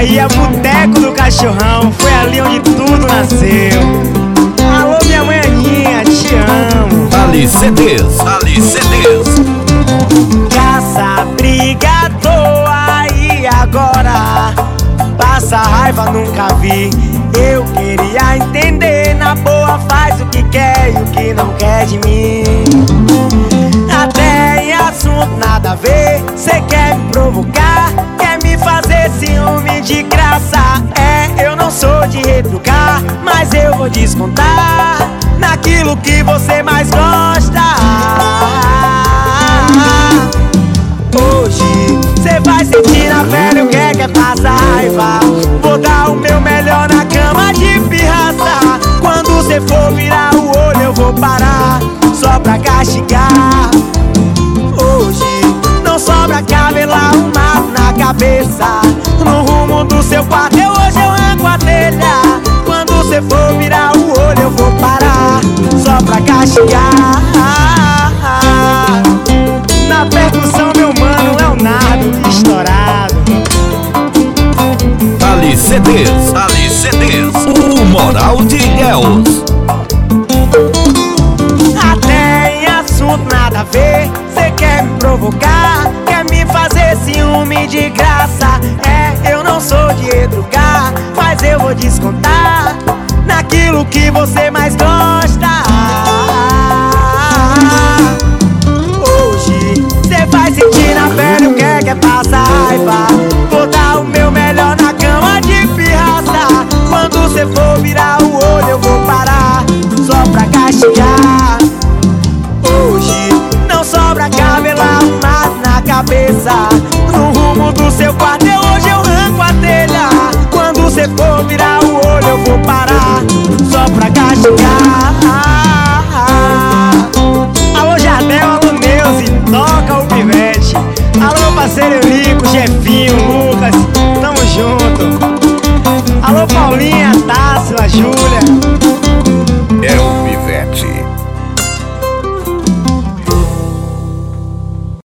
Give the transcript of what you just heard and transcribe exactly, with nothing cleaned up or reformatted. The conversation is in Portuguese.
Bahia, Boteco do Cachorrão. Foi ali onde tudo nasceu. Alô, minha mãe Aninha, te amo. Ali C Ds, Ali C Ds. Caça, briga à toa e agora passa raiva, nunca vi. Eu queria entender, na boa faz o que quer e o que não quer de mim. Até em assunto nada a ver, cê quer me provocar, quer me fazer ciúme de graça. É, eu não sou de retrucar, mas eu vou descontar naquilo que você mais gosta. Hoje cê vai sentir na pele o que é que é passar raiva. Vou dar o meu melhor na cama de pirraça. Quando cê for virar o olho eu vou parar, só pra castigar. Hoje não sobra cabelo arrumado na cabeça. No rumo do seu quarto eu hoje eu arranco a telha. Quando cê for virar o olho eu vou parar, só pra castigar. Na percussão meu mano Leonardo estourado. Ali C Ds, Ali C Ds. O Moral de Ilhéus. Até em assunto nada a ver, cê quer me provocar, quer me fazer ciúme de graça. É, eu não sou de educar, mas eu vou descontar naquilo que você mais gosta. Hoje cê vai sentir na pele o que é que é passar raiva. Vou dar o meu melhor na cama de pirraça. Quando cê for virar o olho eu vou parar, só pra castigar. Hoje não sobra cabelo arrumado na cabeça. No rumo do seu quarto